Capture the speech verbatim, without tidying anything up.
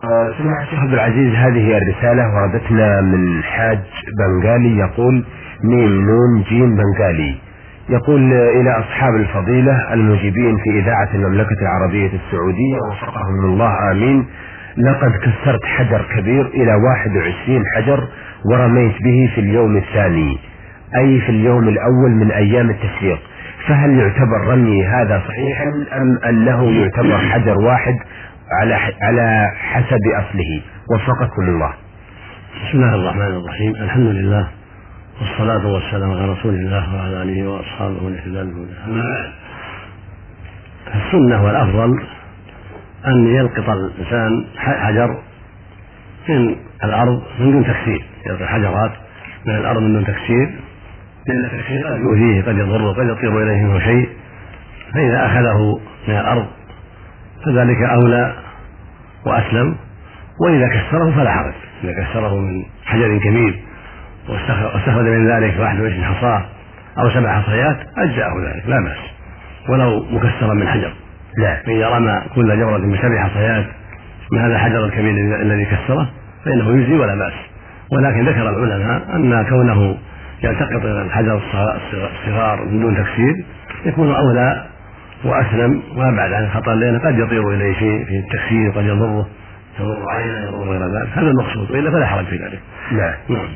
آه، سمع الشيخ عبد العزيز، هذه الرسالة وردتنا من حاج بنغالي يقول: ميم نون جيم بنغالي، يقول: إلى أصحاب الفضيلة المجيبين في إذاعة المملكة العربية السعودية وفقهم الله آمين، لقد كسرت حجر كبير إلى واحد وعشرين حجر ورميت به في اليوم الثاني، أي في اليوم الأول من أيام التشريق، فهل يعتبر رمي هذا صحيحا أم أنه يعتبر حجر واحد على على حسب أصله؟ وفقكم الله. بسم الله الرحمن الرحيم، الحمد لله والصلاة والسلام على رسول الله وعلى آله وأصحابه ومن اهتدى بهداه. السنة والأفضل أن يلقط الإنسان حجر من الأرض من دون تكسير، يلقط حجرات من الأرض من دون تكسير، لأن التكسير قد يؤذيه، قد يضره، قد يطير إليه منه شيء، فإذا أخذه من الأرض فذلك أولى وأسلم، وإذا كسره فلا حرج. إذا كسره من حجر كبير واستخرج من ذلك واحد وعشرين حصاة أو سبع حصيات أجزأه ذلك، لا بأس، ولو مكسرا من حجر. لا، فإذا رمى كل جمرة بسبع حصيات من هذا الحجر الكبير الذي كسره فإنه يجزي ولا بأس. ولكن ذكر العلماء أن كونه يلتقط الحجر الصغار من دون تكسير يكون أولى وأسلم وأبعد عن الخطر، لأنه قد يطير إليه شيء في التكسير، قد يضره، يضر عينه، يضر غير ذلك، هذا المقصود، وإلا فلا حرج في ذلك. لا.